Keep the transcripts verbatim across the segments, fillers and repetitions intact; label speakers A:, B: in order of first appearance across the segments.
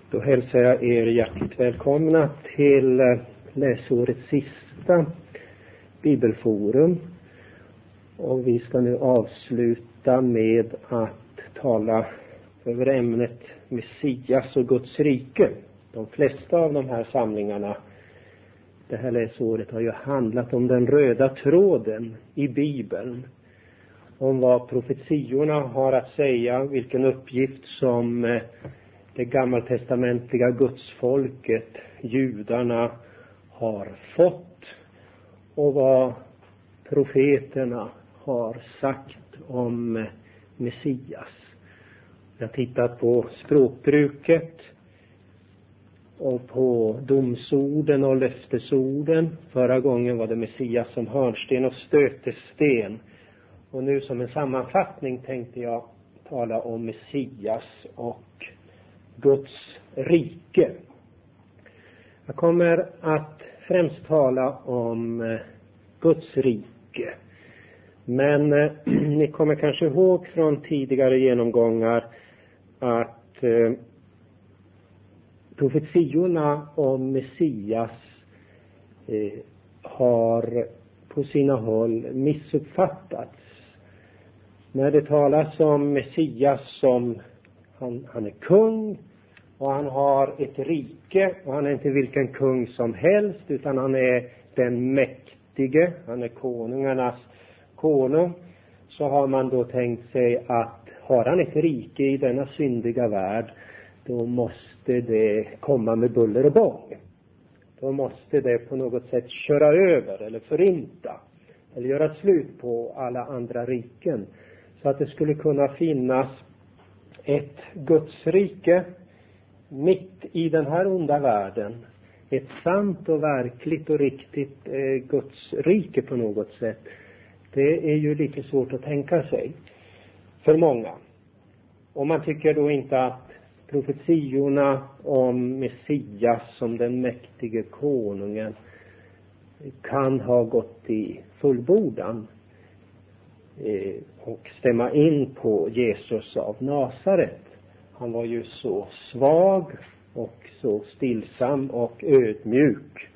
A: Då hälsar jag er hjärtligt välkomna till läsårets sista bibelforum. Och vi ska nu avsluta med att tala över ämnet Messias och Guds rike. De flesta av de här samlingarna det här läsåret har ju handlat om den röda tråden i Bibeln. Om vad profetiorna har att säga, vilken uppgift som det gammaltestamentliga gudsfolket, judarna, har fått. Och vad profeterna har sagt om Messias. Jag har tittat på språkbruket och på domsorden och löftesorden. Förra gången var det Messias som hörnsten och stötesten. Och nu som en sammanfattning tänkte jag tala om Messias och Guds rike. Jag kommer att främst tala om Guds rike. Men eh, ni kommer kanske ihåg från tidigare genomgångar att eh, profetiorna om Messias eh, har på sina håll missuppfattats. När det talas om Messias som han, han är kung och han har ett rike och han är inte vilken kung som helst utan han är den mäktige, han är konungarnas konung, så har man då tänkt sig att har han ett rike i denna syndiga värld, då måste det komma med buller och bång. Då måste det på något sätt köra över eller förinta eller göra slut på alla andra riken. Så att det skulle kunna finnas ett Guds rike mitt i den här onda världen. Ett sant och verkligt och riktigt eh, Guds rike på något sätt. Det är ju lite svårt att tänka sig för många. Och man tycker då inte att profetiorna om Messias som den mäktige konungen kan ha gått i fullbordan eh, och stämma in på Jesus av Nasaret. Han var ju så svag och så stillsam och ödmjuk.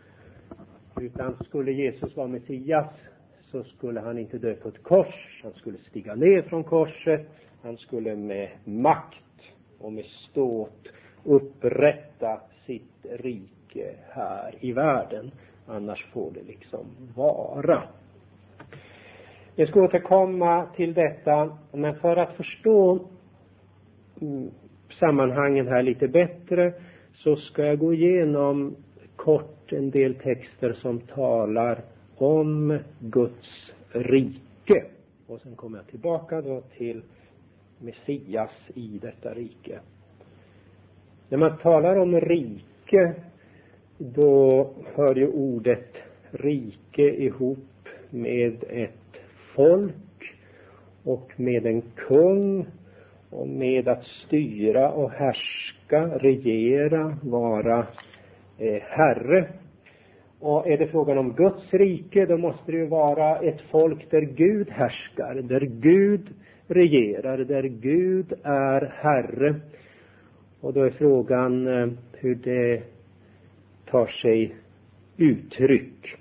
A: Utan skulle Jesus vara Messias så skulle han inte dö på ett kors. Han skulle stiga ner från korset. Han skulle med makt och med ståt upprätta sitt rike här i världen. Annars får det liksom vara. Jag ska återkomma till detta. Men för att förstå mm, sammanhangen här lite bättre så ska jag gå igenom kort en del texter som talar om Guds rike. Och sen kommer jag tillbaka då till Messias i detta rike. När man talar om rike, då hör ju ordet rike ihop med ett folk och med en kung och med att styra och härska, regera, vara eh, herre. Och är det frågan om Guds rike, då måste det ju vara ett folk där Gud härskar, där Gud regerar, där Gud är herre. Och då är frågan eh, hur det tar sig uttryck.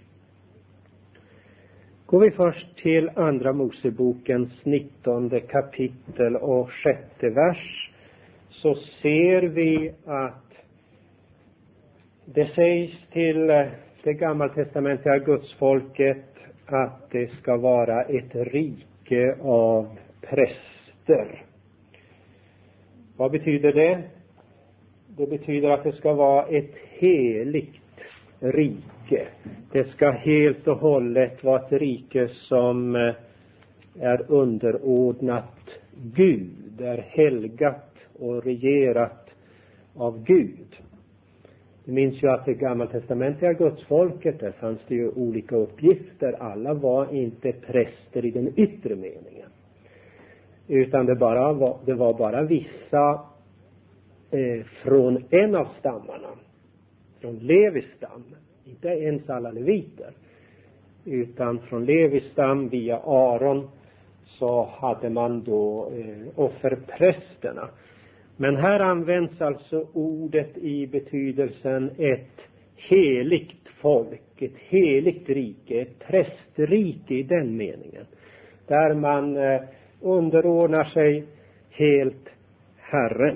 A: Går vi först till andra Mosebokens nittonde kapitel och sjätte vers, så ser vi att det sägs till det gammaltestamentliga gudsfolket att det ska vara ett rike av präster. Vad betyder det? Det betyder att det ska vara ett heligt rike. Det ska helt och hållet vara ett rike som är underordnat Gud, är helgat och regerat av Gud. Vi minns ju att det gammaltestamentliga gudsfolket, där fanns det ju olika uppgifter. Alla var inte präster i den yttre meningen. Utan det, bara var, det var bara vissa eh, från en av stammarna. Från Levis stam. Inte ens alla leviter. Utan från Levis stam via Aron så hade man då eh, offerprästerna. Men här används alltså ordet i betydelsen ett heligt folk, ett heligt rike, ett prästrike i den meningen. Där man eh, underordnar sig helt Herren.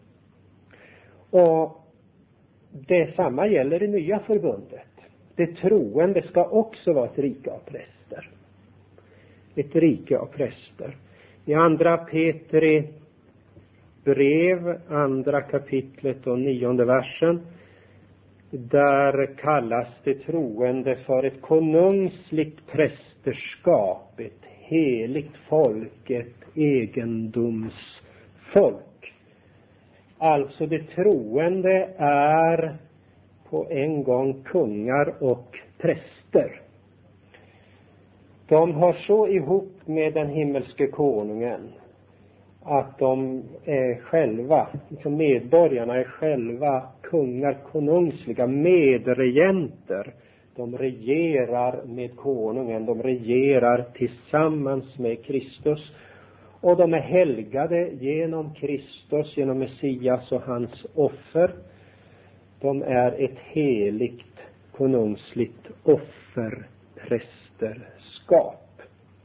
A: Och det samma gäller i nya förbundet. Det troende ska också vara ett rike av präster. Ett rike av präster. I andra Petri brev, andra kapitlet och nionde versen, där kallas det troende för ett konungsligt prästerskap, ett heligt folk, ett egendomsfolk. Alltså det troende är på en gång kungar och präster. De har så ihop med den himmelske konungen att de är själva, liksom medborgarna är själva kungar, konungsliga medregenter. De regerar med konungen, de regerar tillsammans med Kristus. Och de är helgade genom Kristus, genom Messias och hans offer. De är ett heligt, konungsligt offerprästerskap.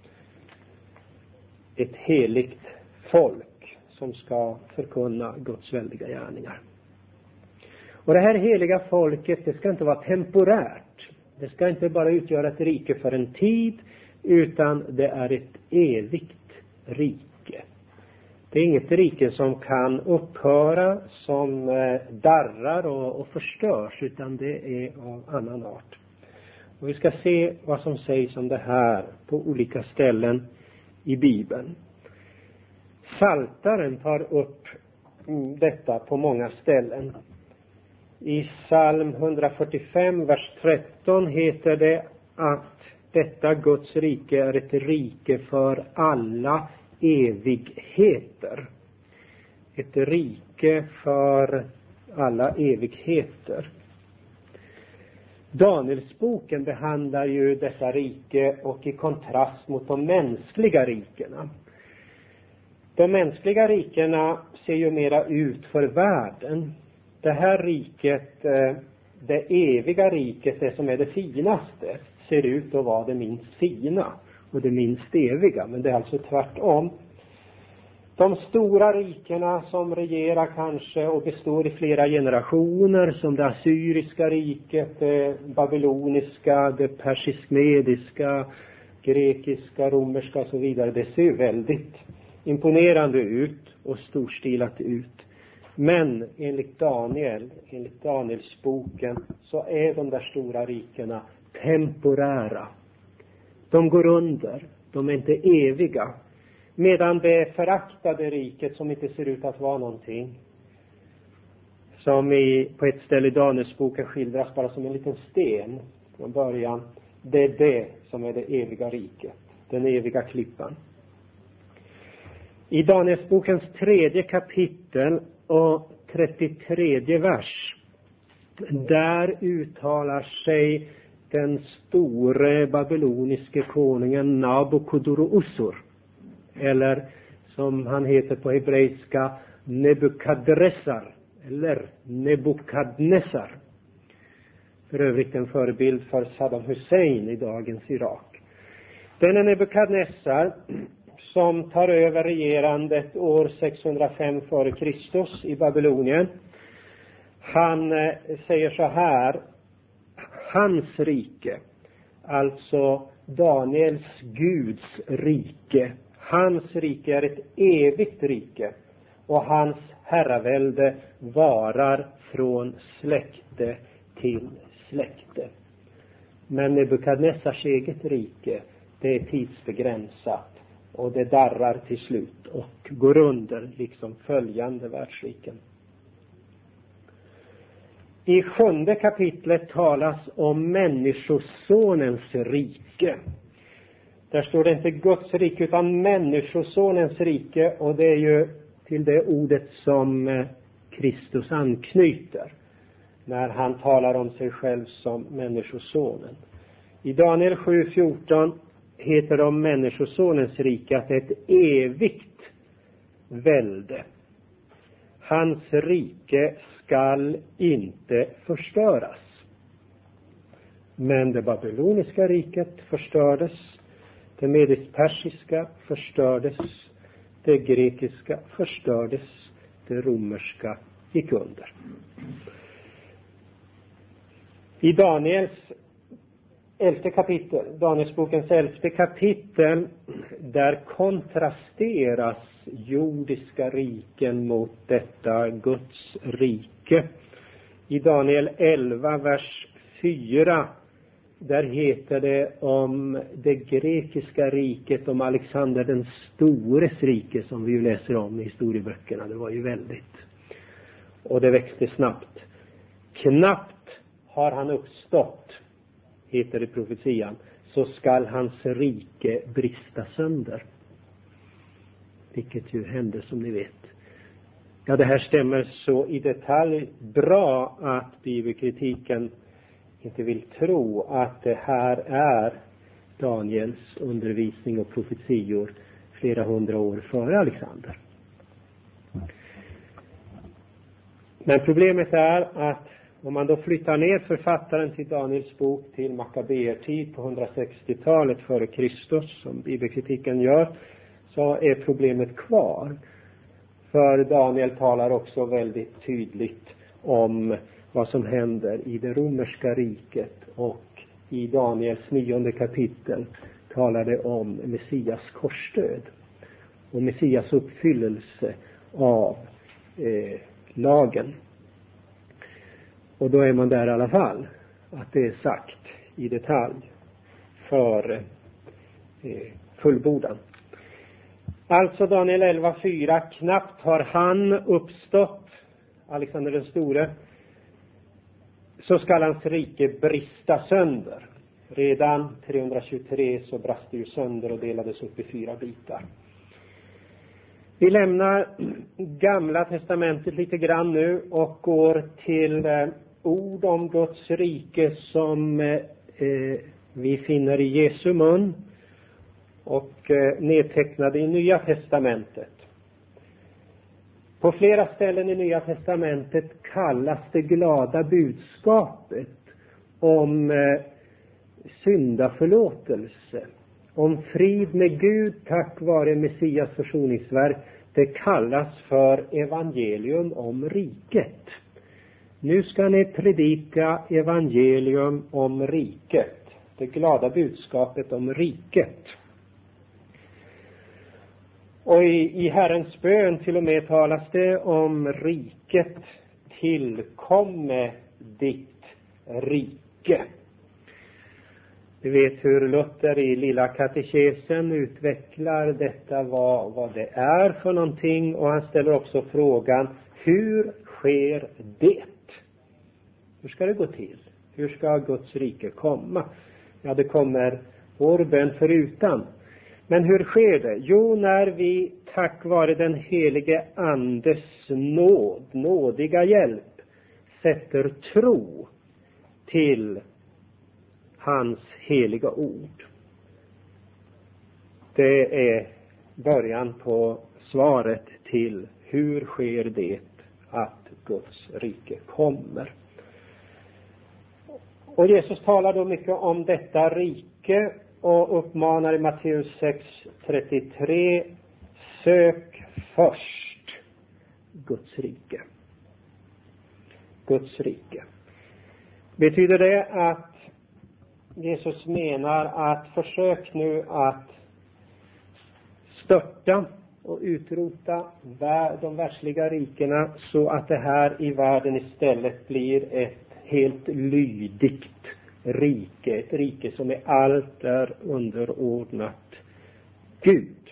A: Ett heligt folk som ska förkunna Guds väldiga gärningar. Och det här heliga folket, det ska inte vara temporärt. Det ska inte bara utgöra ett rike för en tid, utan det är ett evigt rike. Det är inget rike som kan upphöra, som darrar och, och förstörs, utan det är av annan art. Och vi ska se vad som sägs om det här på olika ställen i Bibeln. Psaltaren tar upp detta på många ställen. I psalm hundrafyrtiofem, vers tretton heter det att detta Guds rike är ett rike för alla evigheter. Ett rike för alla evigheter. Danielsboken behandlar ju detta rike och i kontrast mot de mänskliga rikena. De mänskliga rikena ser ju mera ut för världen. Det här riket, det eviga riket, det som är det finaste, ser ut att vara det minst fina och det minst eviga. Men det är alltså tvärtom. De stora rikena som regerar kanske och består i flera generationer, som det assyriska riket, det babyloniska, det persisk-mediska, grekiska, romerska och så vidare, det ser väldigt imponerande ut och storstilat ut. Men enligt Daniel, enligt Danielsboken, så är de där stora rikena temporära. De går under, de är inte eviga. Medan det föraktade riket, som inte ser ut att vara någonting, som i, på ett ställe i Danielsboken skildras bara som en liten sten från början, det är det som är det eviga riket, den eviga klippan. I Danielsbokens tredje kapitel och trettiotredje vers, där uttalar sig den store babyloniske konungen Nabukadnessar, eller som han heter på hebreiska Nebukadnessar, eller Nebukadnessar. För övrigt en förebild för Saddam Hussein i dagens Irak. Denna Nebukadnessar, som tar över regerandet år sexhundrafem före Kristus i Babylonien, han säger så här: hans rike, alltså Daniels Guds rike, hans rike är ett evigt rike, och hans herravälde varar från släkte till släkte. Men Nebukadnessars eget rike, det är tidsbegränsat, och det darrar till slut och går under, liksom följande världsriken. I sjunde kapitlet talas om människosonens rike. Där står det inte Guds rike utan människosonens rike, och det är ju till det ordet som Kristus anknyter när han talar om sig själv som människosonen. I Daniel sju fjorton heter det om människosonens rike att det är ett evigt välde. Hans rike skall inte förstöras. Men det babyloniska riket förstördes. Det medisk-persiska förstördes. Det grekiska förstördes. Det romerska gick under. I Daniels elfte kapitel, Danielsbokens elfte kapitel, där kontrasteras jordiska riken mot detta Guds rike. I Daniel elva, vers fyra, där heter det om det grekiska riket, om Alexander den stores rike, som vi ju läser om i historieböckerna. Det var ju väldigt. Och det växte snabbt. Knappt har han uppstått, heter det i profetian, så skall hans rike brista sönder. Vilket ju hände, som ni vet. Ja, det här stämmer så i detalj bra att bibelkritiken inte vill tro att det här är Daniels undervisning och profetior flera hundra år före Alexander. Men problemet är att om man då flyttar ner författaren till Daniels bok till Makabeertid på hundrasextiotalet före Kristus, som bibelkritiken gör, så är problemet kvar. För Daniel talar också väldigt tydligt om vad som händer i det romerska riket, och i Daniels nionde kapitel talar det om Messias korsdöd och Messias uppfyllelse av eh, lagen. Och då är man där i alla fall, att det är sagt i detalj för eh, fullbordan. Alltså Daniel elva fyra, knappt har han uppstått, Alexander den store, så skall hans rike brista sönder. Redan trehundratjugotre så brast det ju sönder och delades upp i fyra bitar. Vi lämnar Gamla testamentet lite grann nu och går till eh, ord om Guds rike som eh, vi finner i Jesu mun och eh, nedtecknade i Nya testamentet. På flera ställen i Nya testamentet kallas det glada budskapet om eh, syndaförlåtelse, om frid med Gud tack vare Messias försoningsverk. Det kallas för evangelium om riket. Nu ska ni predika evangelium om riket. Det glada budskapet om riket. Och i, i Herrens bön till och med talas det om riket, tillkomme ditt rike. Vi vet hur Luther i lilla katekesen utvecklar detta, vad, vad det är för någonting, och han ställer också frågan, hur sker det? Hur ska det gå till? Hur ska Guds rike komma? Ja, det kommer vår bön förutan. Men hur sker det? Jo, när vi tack vare den helige andes nåd, nådiga hjälp, sätter tro till hans heliga ord. Det är början på svaret till hur sker det att Guds rike kommer. Och Jesus talar då mycket om detta rike och uppmanar i Matteus sex trettiotre, sök först Guds rike. Guds rike. Betyder det att Jesus menar att försök nu att störta och utrota de världsliga rikena så att det här i världen istället blir ett helt lydigt rike, ett rike som är allt är underordnat Gud.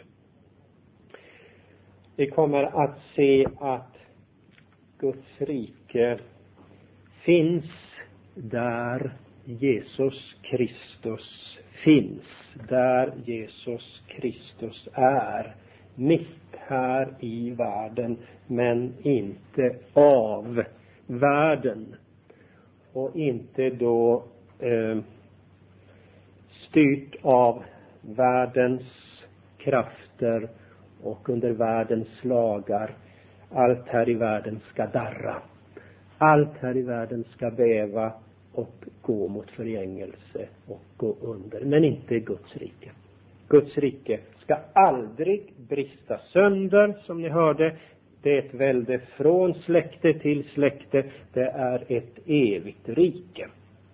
A: Vi kommer att se att Guds rike finns där Jesus Kristus finns, där Jesus Kristus är, mitt här i världen, men inte av världen, och inte då eh, styrt av världens krafter och under världens lagar, allt här i världen ska darra. Allt här i världen ska bäva och gå mot förgängelse och gå under. Men inte Guds rike. Guds rike ska aldrig brista sönder, som ni hörde. Det är ett välde från släkte till släkte. Det är ett evigt rike.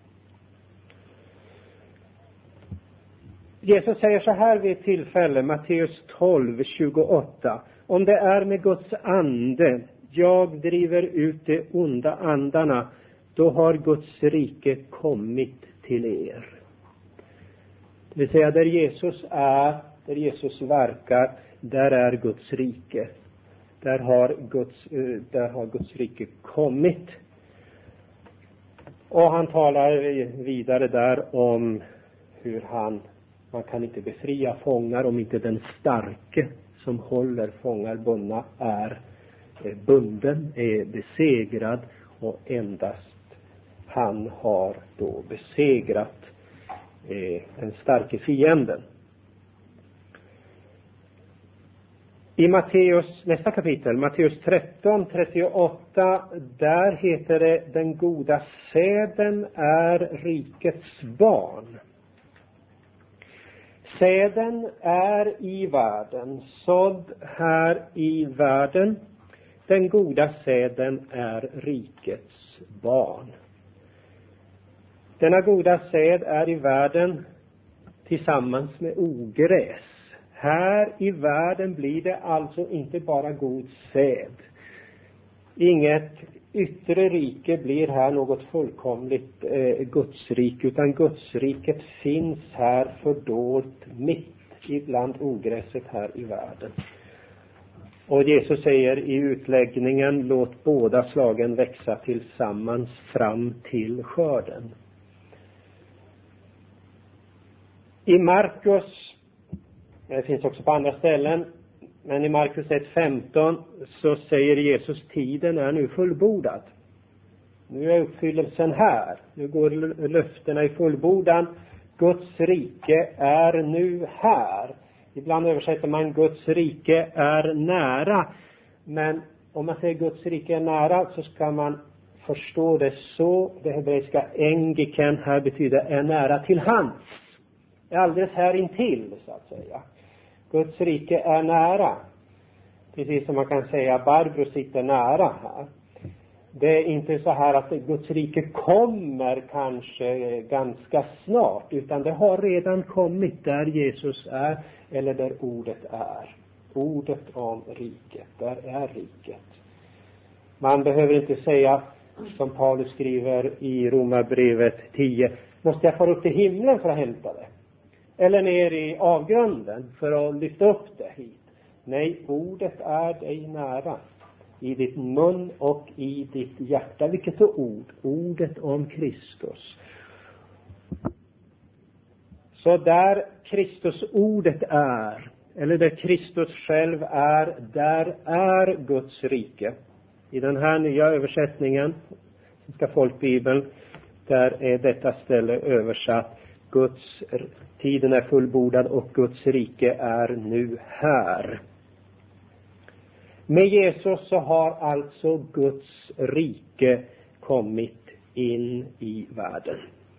A: Jesus säger så här vid ett tillfälle, Matteus tolv tjugoåtta. Om det är med Guds ande jag driver ut de onda andarna, då har Guds rike kommit till er. Det vill säga, där Jesus är, där Jesus verkar, där är Guds rike. Där har Guds, där har Guds rike kommit. Och han talar vidare där om hur han, man kan inte befria fångar om inte den starke som håller fångar bundna är bunden, är besegrad, och endast han har då besegrat eh, den starke fienden. I Matteus, nästa kapitel, Matteus tretton trettioåtta, där heter det: den goda säden är rikets barn. Säden är i världen, sådd här i världen. Den goda säden är rikets barn. Denna goda säd är i världen tillsammans med ogräs. Här i världen blir det alltså inte bara god säd. Inget yttre rike blir här något fullkomligt eh, Gudsrike, utan Gudsriket finns här fördolt mitt ibland ogräset här i världen. Och Jesus säger i utläggningen: låt båda slagen växa tillsammans fram till skörden. I Markus, det finns också på andra ställen, men i Markus ett femton så säger Jesus: tiden är nu fullbordad. Nu är uppfyllelsen här. Nu går löftena i fullbordan. Guds rike är nu här. Ibland översätter man Guds rike är nära. Men om man säger Guds rike är nära, så ska man förstå det så. Det hebreiska engiken här betyder är nära till hands. Är alldeles här intill, så att säga. Guds rike är nära. Precis som man kan säga Barbro sitter nära här. Det är inte så här att Guds rike kommer kanske ganska snart, utan det har redan kommit där Jesus är, eller där ordet är. Ordet om riket, där är riket. Man behöver inte säga som Paulus skriver i Romarbrevet tio: måste jag fara upp till himlen för att hämta det? Eller ner i avgrunden för att lyfta upp det hit? Nej, ordet är dig nära. I ditt mun och i ditt hjärta. Vilket är ord? Ordet om Kristus. Så där Kristus ordet är, eller där Kristus själv är, där är Guds rike. I den här nya översättningen, Svenska folkbibeln, där är detta ställe översatt: Guds tiden är fullbordad och Guds rike är nu här. Med Jesus så har alltså Guds rike kommit in i världen.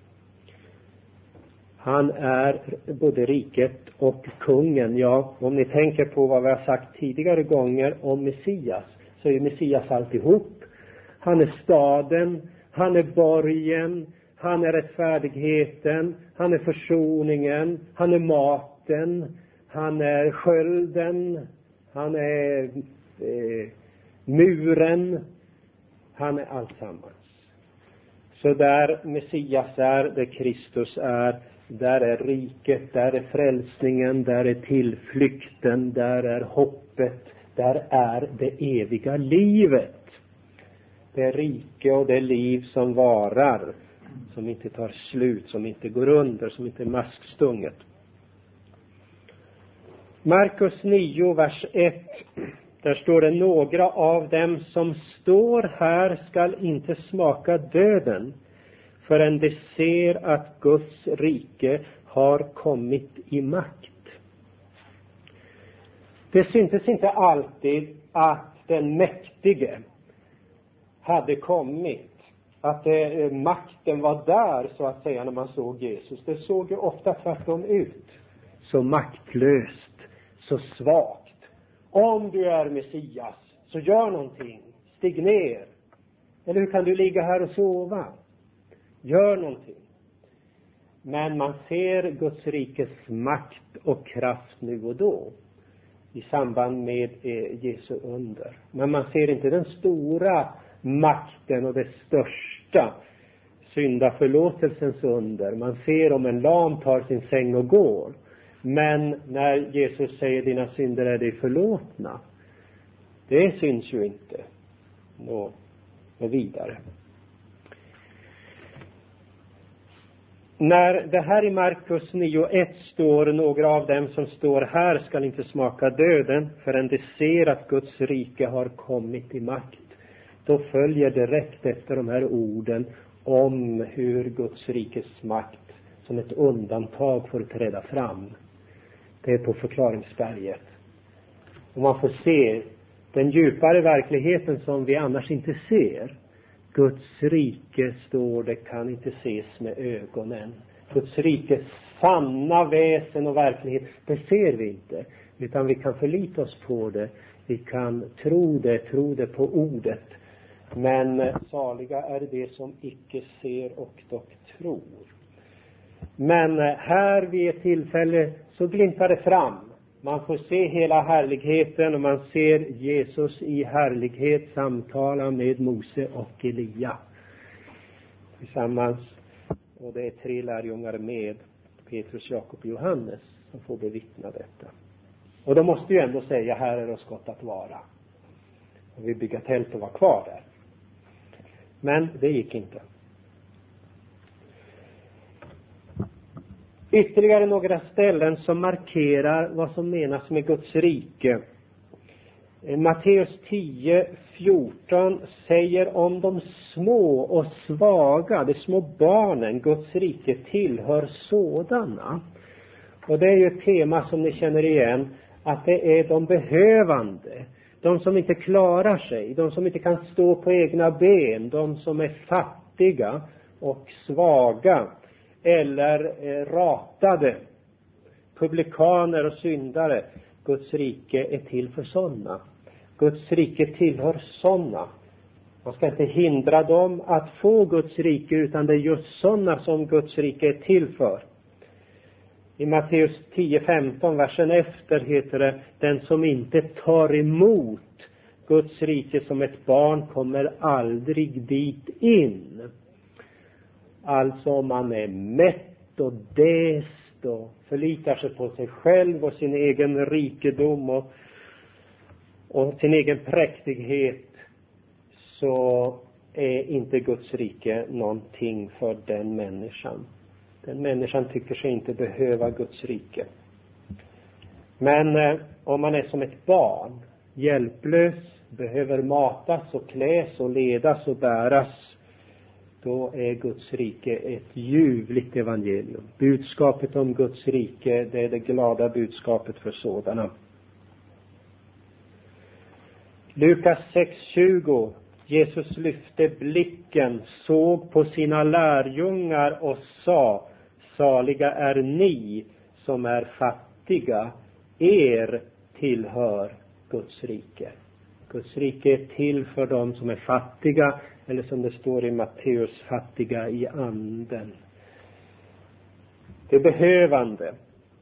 A: Han är både riket och kungen. Ja, om ni tänker på vad vi har sagt tidigare gånger om Messias, så är Messias alltihop. Han är staden, han är borgen, han är rättfärdigheten, han är försoningen, han är maten, han är skölden, han är eh, muren, han är alltsammans. Så där Messias är, där Kristus är, där är riket, där är frälsningen, där är tillflykten, där är hoppet, där är det eviga livet. Det rike och det liv som varar, som inte tar slut, som inte går under, som inte är maskstunget. Markus nio, vers ett. Där står det: några av dem som står här skall inte smaka döden förrän de ser att Guds rike har kommit i makt. Det syntes inte alltid att den mäktige hade kommit. Att eh, makten var där så att säga när man såg Jesus. Det såg ju ofta tvärtom ut. Så maktlöst, så svagt. Om du är Messias, så gör någonting. Stig ner. Eller hur kan du ligga här och sova? Gör någonting. Men man ser Guds rikes makt och kraft nu och då. I samband med eh, Jesu under. Men man ser inte den stora makten och det största syndaförlåtelsens under. Man ser om en lam tar sin säng och går. Men när Jesus säger dina synder är dig förlåtna. Det syns ju inte. Nå, och vidare. När det här i Markus nio ett står, några av dem som står här ska inte smaka döden förrän de ser att Guds rike har kommit i makt. Då följer direkt efter de här orden om hur Guds rikes makt som ett undantag får träda fram. Det är på förklaringsberget. Och man får se den djupare verkligheten som vi annars inte ser. Guds rike, står det, kan inte ses med ögonen. Guds rikes sanna väsen och verklighet, det ser vi inte. Utan vi kan förlita oss på det. Vi kan tro det, tro det på ordet. Men saliga är det som icke ser och dock tror. Men här vid ett tillfälle så glimtar det fram. Man får se hela härligheten och man ser Jesus i härlighet samtala med Mose och Elia. Tillsammans. Och det är tre lärjungar med, Petrus, Jakob och Johannes, som får bevittna detta. Och de måste ju ändå säga, här är oss gott att vara. Och vi bygger tält och var kvar där. Men det gick inte. Ytterligare några ställen som markerar vad som menas med Guds rike. Matteus tio fjorton säger om de små och svaga, de små barnen, Guds rike tillhör sådana. Och det är ju ett tema som ni känner igen, att det är de behövande, de som inte klarar sig, de som inte kan stå på egna ben, de som är fattiga och svaga eller eh, ratade, publikaner och syndare. Guds rike är till för sådana. Guds rike tillhör sådana. Man ska inte hindra dem att få Guds rike, utan det är just sådana som Guds rike är till för. I Matteus tio femton, versen efter, heter det: den som inte tar emot Guds rike som ett barn kommer aldrig dit in. Alltså om man är mätt och däst och förlitar sig på sig själv och sin egen rikedom och, och sin egen präktighet, så är inte Guds rike någonting för den människan. Den människan tycker sig inte behöva Guds rike. Men eh, om man är som ett barn, hjälplös, behöver matas och kläs och ledas och bäras, då är Guds rike ett ljuvligt evangelium. Budskapet om Guds rike, det är det glada budskapet för sådana. Lukas sex tjugo. Jesus lyfte blicken, såg på sina lärjungar och sa: saliga är ni som är fattiga, er tillhör Guds rike. Guds rike är till för dem som är fattiga, eller som det står i Matteus, fattiga i anden. Det är behövande.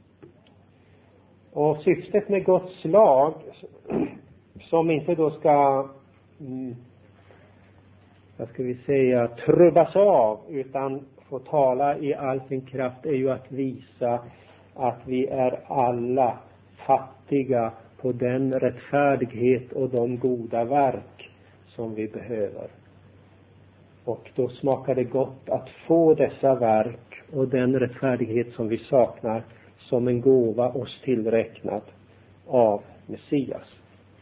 A: Och syftet med Guds lag, som inte då ska, mm, vad ska vi säga, trubbas av, utan få tala i all sin kraft, är ju att visa att vi är alla fattiga på den rättfärdighet och de goda verk som vi behöver. Och då smakar det gott att få dessa verk och den rättfärdighet som vi saknar som en gåva oss tillräknad av Messias.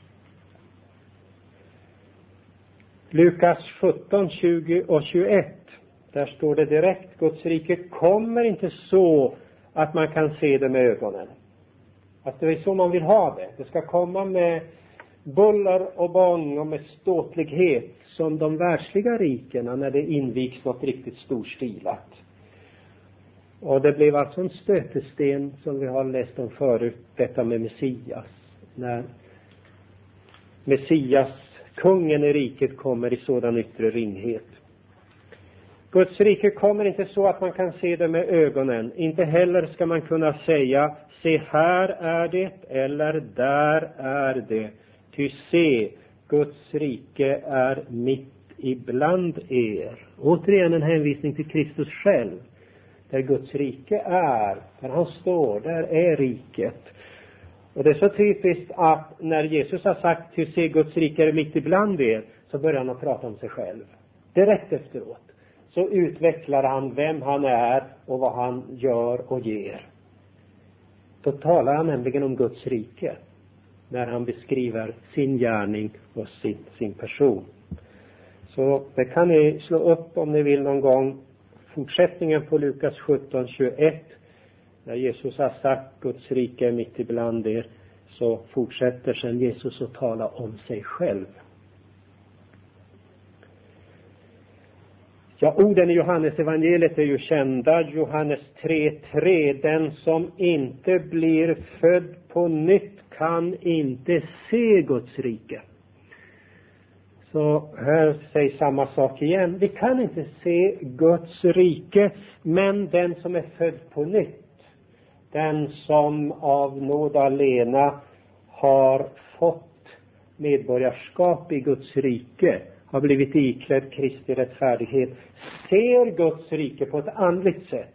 A: Lukas sjutton tjugo och tjugoett. Där står det direkt: Guds rike kommer inte så att man kan se det med ögonen. Att det är så man vill ha det. Det ska komma med, buller och bång och med ståtlighet som de världsliga rikena när det invigs något riktigt storstilat. Och det blev alltså en stötesten som vi har läst om förut, detta med Messias. När Messias, kungen i riket, kommer i sådan yttre ringhet. Guds rike kommer inte så att man kan se det med ögonen. Inte heller ska man kunna säga, se här är det eller där är det. Ty se, Guds rike är mitt ibland er. Återigen en hänvisning till Kristus själv. Där Guds rike är, där han står, där är riket. Och det är så typiskt att när Jesus har sagt, ty se, Guds rike är mitt ibland er, så börjar han att prata om sig själv. Direkt efteråt så utvecklar han vem han är och vad han gör och ger. Då talar han nämligen om Guds rike när han beskriver sin gärning och sin, sin person. Så det kan ni slå upp om ni vill någon gång. Fortsättningen på Lukas sjutton tjugoett. När Jesus har sagt Guds rike är mitt ibland er, så fortsätter sedan Jesus att tala om sig själv. Ja, orden i Johannes evangeliet är ju kända. Johannes tre tre. Den som inte blir född på nytt kan inte se Guds rike. Så här säger samma sak igen. Vi kan inte se Guds rike, men den som är född på nytt, den som av nåd alena har fått medborgarskap i Guds rike, har blivit iklädd Kristi rättfärdighet, ser Guds rike på ett andligt sätt.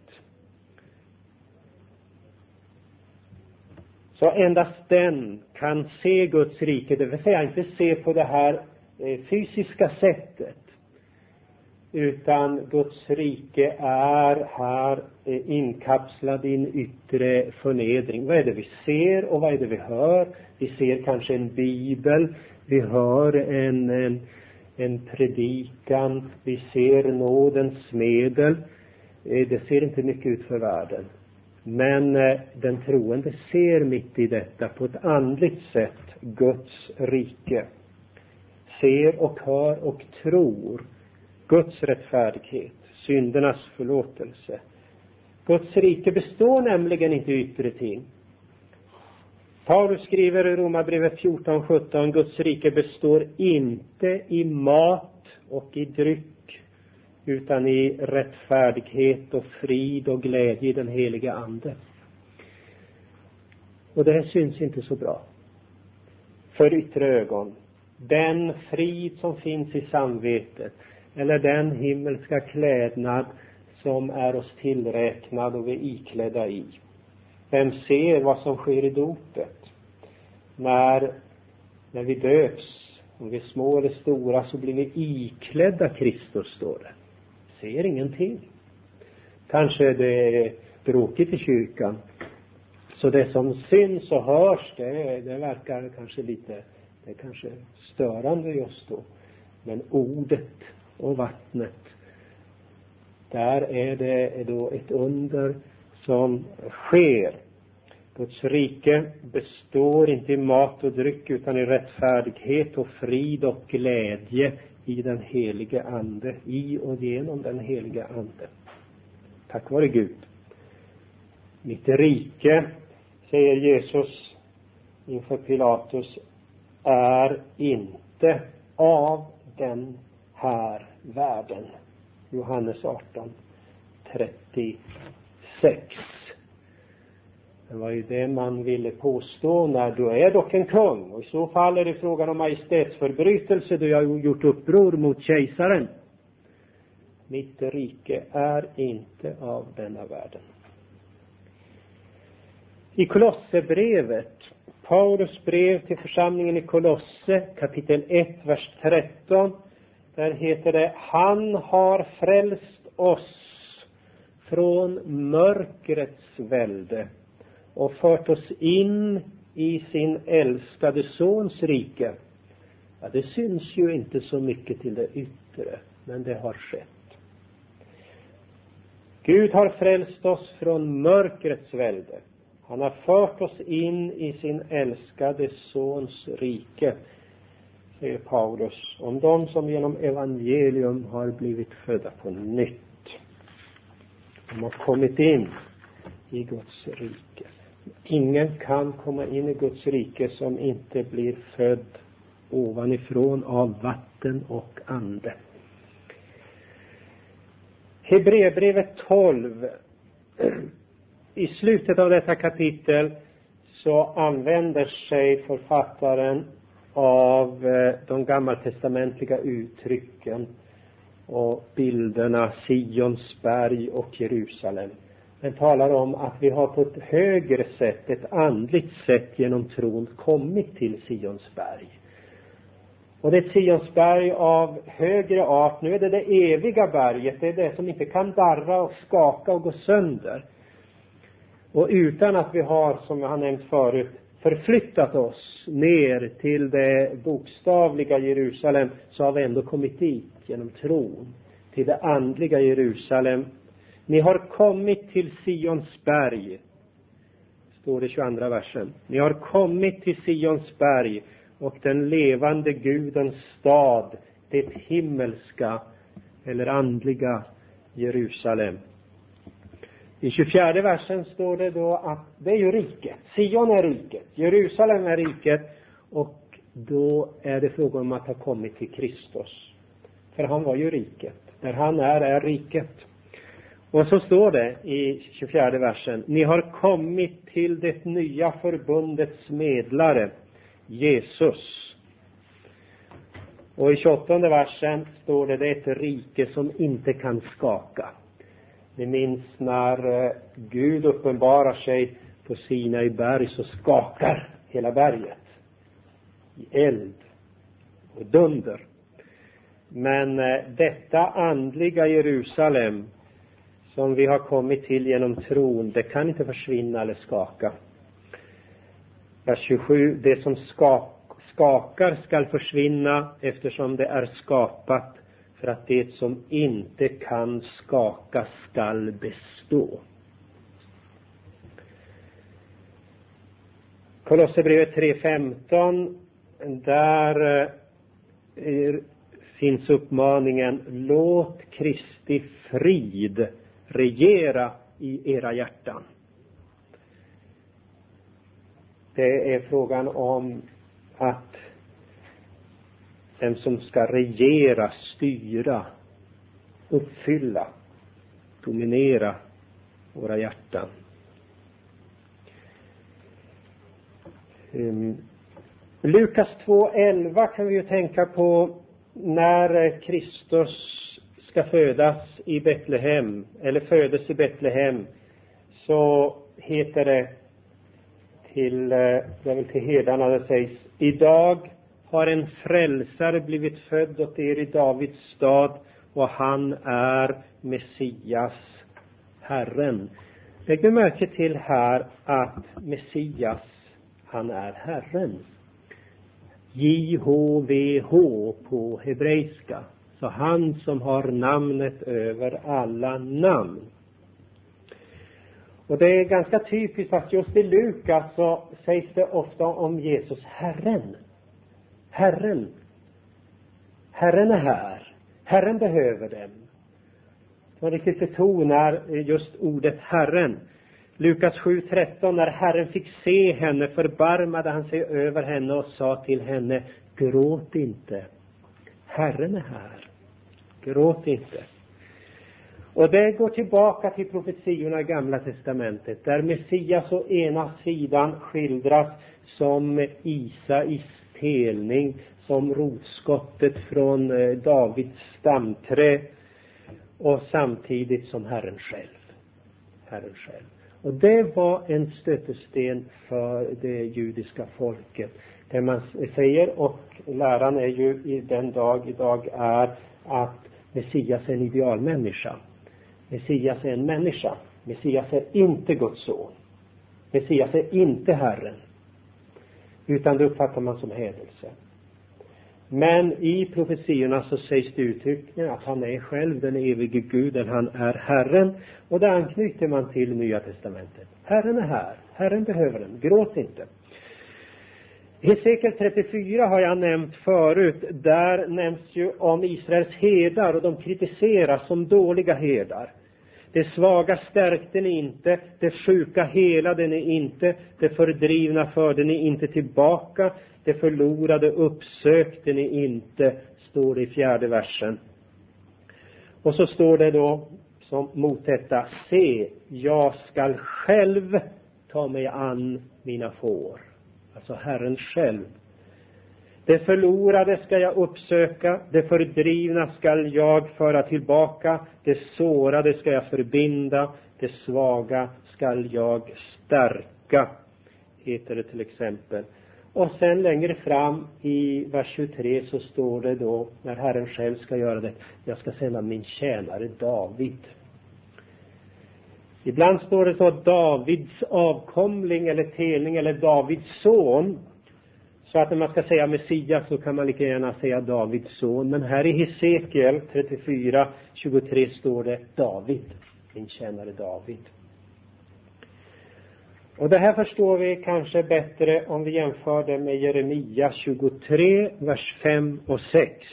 A: Så endast den kan se Guds rike, det vill säga inte se på det här eh, fysiska sättet. Utan Guds rike är här eh, inkapslad i en yttre förnedring. Vad är det vi ser och vad är det vi hör? Vi ser kanske en bibel, vi hör en, en, en predikan, vi ser nådens medel. Eh, det ser inte mycket ut för världen. Men eh, den troende ser mitt i detta på ett andligt sätt Guds rike. Ser och hör och tror Guds rättfärdighet, syndernas förlåtelse. Guds rike består nämligen inte i yttre ting. Paulus skriver i Romarbrevet fjorton sjutton, Guds rike består inte i mat och i dryck, utan i rättfärdighet och frid och glädje i den heliga ande. Och det här syns inte så bra för yttre ögon. Den frid som finns i samvetet, eller den himmelska klädnad som är oss tillräknad och vi är iklädda i. Vem ser vad som sker i dopet? När, när vi döps, om vi är små eller stora, så blir vi iklädda Kristus, står det. Ser ingenting. Kanske det är bråkigt i kyrkan. Så det som syns och hörs, det, det verkar kanske lite, det är kanske störande just då. Men ordet och vattnet, där är det då ett under som sker. Guds rike består inte i mat och dryck, utan i rättfärdighet och frid och glädje i den helige ande, i och genom den helige ande. Tack vare Gud. Mitt rike, säger Jesus inför Pilatus, är inte av den här världen. Johannes arton trettiosex. Det var ju det man ville påstå, när du är dock en kung. Och i så fall är det frågan om majestätsförbrytelse, då jag har gjort uppror mot kejsaren. Mitt rike är inte av denna världen. I Kolossebrevet, Paulus brev till församlingen i Kolosse, kapitel ett, vers tretton. Där heter det, han har frälst oss från mörkrets välde och fört oss in i sin älskade sons rike. Ja, det syns ju inte så mycket till det yttre, men det har skett. Gud har frälst oss från mörkrets välde. Han har fört oss in i sin älskade sons rike. säger Paulus, om de som genom evangelium har blivit födda på nytt. De har kommit in i Guds rike. Ingen kan komma in i Guds rike som inte blir född ovanifrån av vatten och ande. Hebreerbrevet tolv. I slutet av detta kapitel så använder sig författaren av de gammaltestamentliga uttrycken och bilderna Sions berg och Jerusalem. Den talar om att vi har på ett högre sätt, ett andligt sätt genom tron kommit till Sions berg. Och det är ett Sions berg av högre art. Nu är det det eviga berget. Det är det som inte kan darra och skaka och gå sönder. Och utan att vi har, som jag har nämnt förut, förflyttat oss ner till det bokstavliga Jerusalem, så har vi ändå kommit dit genom tron. Till det andliga Jerusalem. Ni har kommit till Sions berg, står det i tjugoandra versen. Ni har kommit till Sions berg och den levande Gudens stad, det himmelska eller andliga Jerusalem. I tjugofjärde versen står det då att det är ju riket. Sion är riket, Jerusalem är riket, och då är det frågan om att ha kommit till Kristus. För han var ju riket. Där han är, är riket. Och så står det i tjugofjärde versen: ni har kommit till det nya förbundets medlare, Jesus. Och i tjugoåttonde versen står det: det är ett rike som inte kan skaka. Ni minns när Gud uppenbarar sig på Sinai berg, så skakar hela berget i eld och dunder. Men detta andliga Jerusalem som vi har kommit till genom tron, det kan inte försvinna eller skaka. Vers tjugosju: det som skakar skall försvinna, eftersom det är skapat för att det som inte kan skaka skall bestå. Kolosserbrevet tre femton, där finns uppmaningen: låt Kristi frid regera i era hjärtan. Det är frågan om att den som ska regera, styra, uppfylla, dominera våra hjärtan. Um, Lukas två elva kan vi ju tänka på när Kristus ska födas i Betlehem, eller födes i Betlehem, så heter det till, jag vill till herdarna, det sägs: idag har en frälsare blivit född åt er i Davids stad, och han är Messias, Herren. Lägg märke till här att Messias, han är Herren. J H V H på hebreiska. Så han som har namnet över alla namn. Och det är ganska typiskt att just i Lukas så sägs det ofta om Jesus Herren. Herren. Herren är här. Herren behöver dem. Man riktigt betonar just ordet Herren. Lukas sju tretton, när Herren fick se henne förbarmade han sig över henne och sa till henne: gråt inte. Herren är här. Gråt inte. Och det går tillbaka till profetiorna i Gamla testamentet, där Messias å ena sidan skildras som Isais telning, som rotskottet från Davids stamträ, och samtidigt som Herren själv. Herren själv. Och det var en stötesten för det judiska folket. Det man säger, och läran är ju i den dag idag, är att Messias är en idealmänniska. Messias är en människa. Messias är inte Guds son. Messias är inte Herren. Utan det uppfattar man som hädelse. Men i profetiorna så sägs det uttryckligen att han är själv den evige Guden. Han är Herren. Och där anknyter man till Nya testamentet. Herren är här. Herren behöver den. Gråt inte. Hesekiel trettiofyra har jag nämnt förut. Där nämns ju om Israels herdar och de kritiseras som dåliga herdar. Det svaga stärkte ni inte, det sjuka helade ni inte, det fördrivna förde ni inte tillbaka, det förlorade uppsökte ni inte, står det i fjärde versen. Och så står det då som mot detta: se, jag skall själv ta mig an mina får. Alltså Herren själv. Det förlorade ska jag uppsöka, det fördrivna ska jag föra tillbaka, det sårade ska jag förbinda, det svaga ska jag stärka, heter det till exempel. Och sen längre fram i vers tjugotre så står det då, när Herren själv ska göra det: jag ska sända min tjänare David. Ibland står det så Davids avkomling eller telning eller Davids son. Så att när man ska säga Messias så kan man lika gärna säga Davids son. Men här i Hesekiel trettiofyra tjugotre står det David, min tjänare David. Och det här förstår vi kanske bättre om vi jämför det med Jeremia tjugotre, vers fem och sex.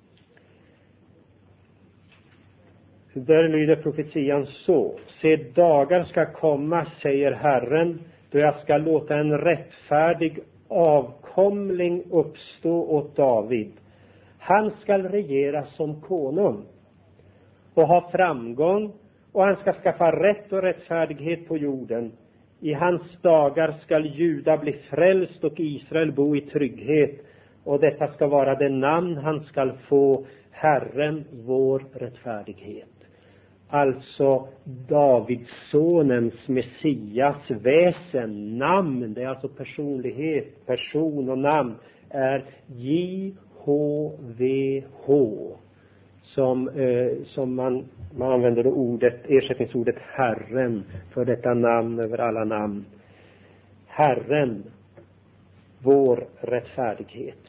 A: Där lyder profetian så: se, dagar ska komma, säger Herren, då jag ska låta en rättfärdig avkomling uppstå åt David. Han ska regera som konung och ha framgång, och han ska skaffa rätt och rättfärdighet på jorden. I hans dagar ska Juda bli frälst och Israel bo i trygghet, och detta ska vara det namn han ska få: Herren vår rättfärdighet. Alltså Davidssonens Messias väsen, namn, det är alltså personlighet, person och namn, är J H V H, som, eh, som man, man använder det ordet, ersättningsordet Herren för detta namn över alla namn. Herren, vår rättfärdighet.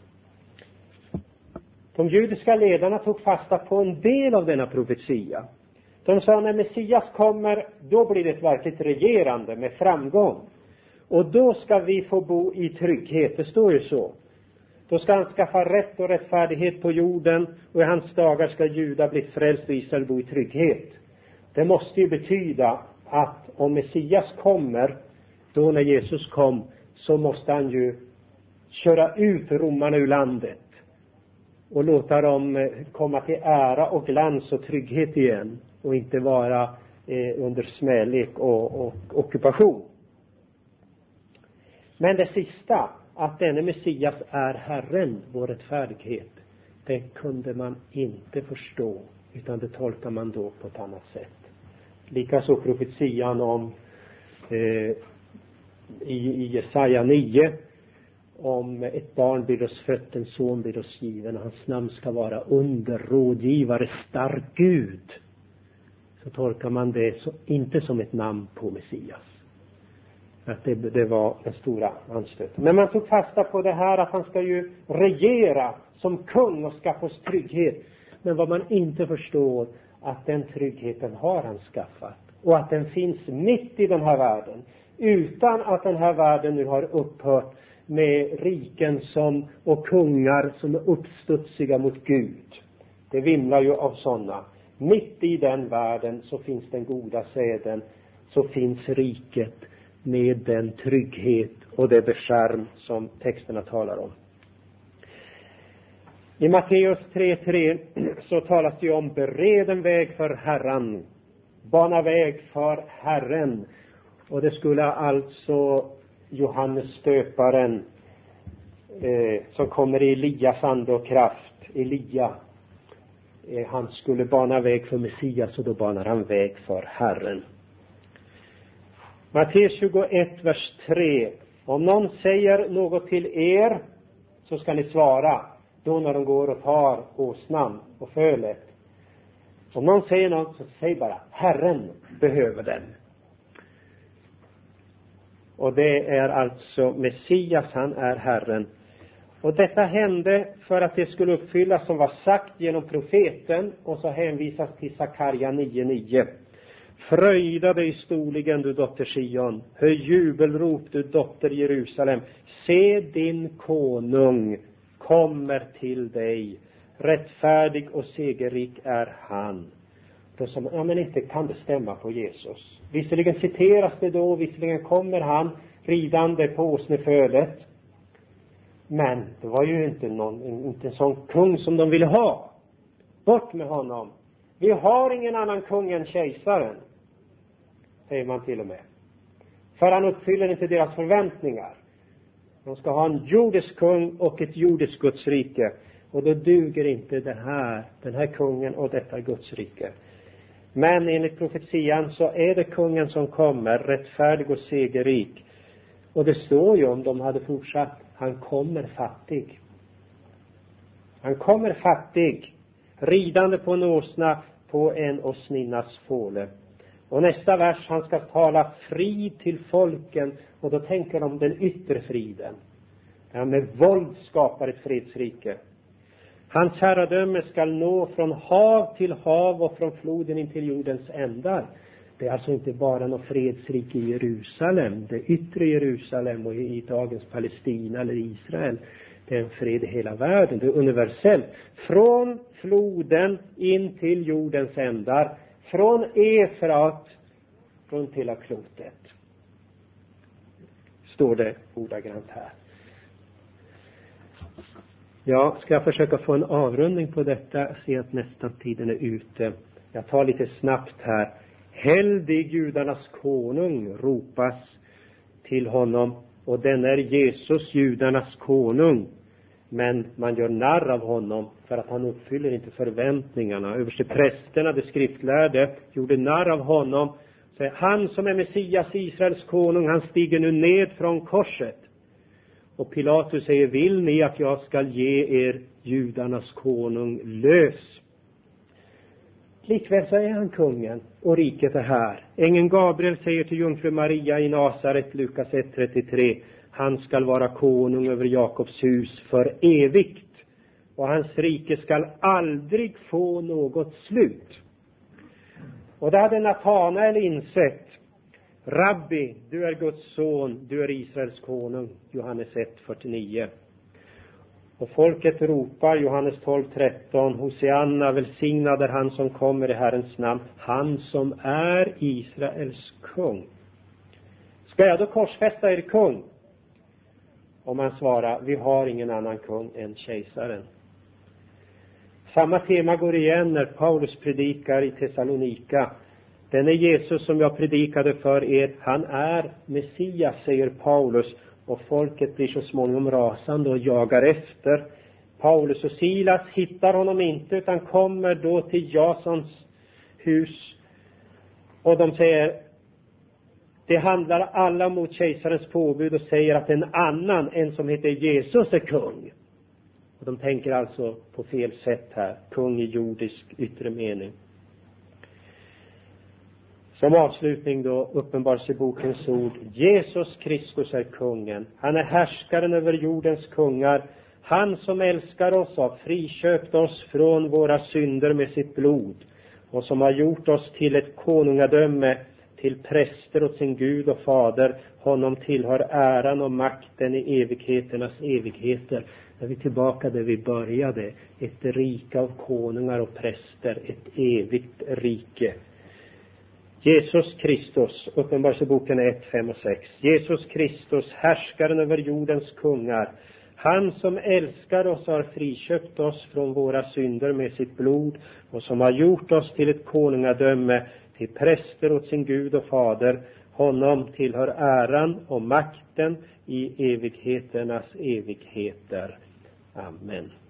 A: De judiska ledarna tog fasta på en del av denna profetia. De sa: när Messias kommer, då blir det ett verkligt regerande med framgång. Och då ska vi få bo i trygghet, det står ju så. Då ska han skaffa rätt och rättfärdighet på jorden, och i hans dagar ska Juda bli frälst och Israel bo i trygghet. Det måste ju betyda att om Messias kommer, då när Jesus kom, så måste han ju köra ut romarna ur landet och låta dem komma till ära och glans och trygghet igen, och inte vara eh, under smälek och, och ockupation. Men det sista, att denne Messias är Herren, vår rättfärdighet, det kunde man inte förstå, utan det tolkar man då på ett annat sätt. Likaså profetian om eh, i, i Jesaja nio, om ett barn blir oss fött, en son blir oss given, och hans namn ska vara under, rådgivare, stark Gud. Så tolkar man det så, inte som ett namn på Messias. Att det, det var den stora anstöten. Men man tog fasta på det här att han ska ju regera som kung och skaffa oss trygghet. Men vad man inte förstår, att den tryggheten har han skaffat. Och att den finns mitt i den här världen. Utan att den här världen nu har upphört med riken som, och kungar som är uppstudsiga mot Gud. Det vimlar ju av sådana. Mitt i den världen så finns den goda säden, så finns riket med den trygghet och det beskärm som texterna talar om. I Matteus tre tre så talas det om bered en väg för Herren, bana väg för Herren. Och det skulle alltså Johannes stöparen eh, som kommer i Elias ande och kraft, Elia, eh, han skulle bana väg för Messias, och då banar han väg för Herren. Matteus tjugoett, vers tre. Om någon säger något till er, så ska ni svara, då när de går och tar åsnan och fölet. Om någon säger något, så säg bara, Herren behöver den. Och det är alltså Messias, han är Herren. Och detta hände för att det skulle uppfyllas som var sagt genom profeten, och så hänvisas till Sakarja nio nio. Fröjda dig storligen, du dotter Sion. Höj jubelrop, du dotter Jerusalem. Se, din konung kommer till dig. Rättfärdig och segerrik är han. Då som ja, men inte kan det stämma på Jesus. Visserligen citeras det då, visserligen kommer han ridande på åsnefölet. Men det var ju inte, någon, inte en sån kung som de ville ha. Bort med honom. Vi har ingen annan kung än kejsaren, säger man till och med. För han uppfyller inte deras förväntningar. De ska ha en jordisk kung och ett jordiskt gudsrike. Och då duger inte det här, den här kungen och detta gudsrike. Men enligt profetian så är det kungen som kommer, rättfärdig och segerrik. Och det står ju, om de hade fortsatt, han kommer fattig. Han kommer fattig, ridande på en åsna på en åsninnas fåle. Och nästa vers, han ska tala frid till folken. Och då tänker de den yttre friden. Han med våld skapar ett fredsrike. Hans herradöme skall nå från hav till hav och från floden in till jordens ändar. Det är alltså inte bara något fredsrike i Jerusalem, det yttre Jerusalem och i dagens Palestina eller Israel. Det är en fred i hela världen, det är universellt. Från floden in till jordens ändar, från Efrat runt hela klotet. Står det ordagrant här. Ja, ska jag försöka få en avrundning på detta? Jag ser att nästan tiden är ute. Jag tar lite snabbt här. Heldig judarnas konung ropas till honom. Och den är Jesus, judarnas konung. Men man gör narr av honom för att han uppfyller inte förväntningarna. Översteprästerna, de skriftlärde, gjorde narr av honom. Så han som är Messias, Israels konung, han stiger nu ned från korset. Och Pilatus säger, vill ni att jag ska ge er judarnas konung lös? Likväl så är han kungen och riket är här. Ängeln Gabriel säger till jungfru Maria i Nasaret, Lukas ett trettiotre, han skall vara konung över Jakobs hus för evigt. Och hans rike skall aldrig få något slut. Och det hade Natanael insett. Rabbi, du är Guds son, du är Israels konung. Johannes ett fyrtionio. Och folket ropar, Johannes tolv tretton, Hosianna, välsignad är han som kommer i Herrens namn, han som är Israels kung. Ska jag då korsfästa er kung? Och man svarar, vi har ingen annan kung än kejsaren. Samma tema går igen när Paulus predikar i Thessalonika. Den är Jesus som jag predikade för er, han är Messias, säger Paulus. Och folket blir så småningom rasande och jagar efter. Paulus och Silas hittar honom inte, utan kommer då till Jasons hus. Och de säger, det handlar alla mot kejsarens påbud och säger att en annan, en som heter Jesus, är kung. Och de tänker alltså på fel sätt här, kung i jordisk yttre mening. Som avslutning då, Uppenbarelsebokens ord. Jesus Kristus är kungen. Han är härskaren över jordens kungar. Han som älskar oss har friköpt oss från våra synder med sitt blod. Och som har gjort oss till ett konungadöme, till präster åt sin Gud och Fader. Honom tillhör äran och makten i evigheternas evigheter. När vi är tillbaka där vi började. Ett rike av konungar och präster. Ett evigt rike. Jesus Kristus, Uppenbarelseboken ett, fem och sex. Jesus Kristus, härskaren över jordens kungar. Han som älskar oss har friköpt oss från våra synder med sitt blod. Och som har gjort oss till ett konungadöme, till präster åt sin Gud och Fader. Honom tillhör äran och makten i evigheternas evigheter. Amen.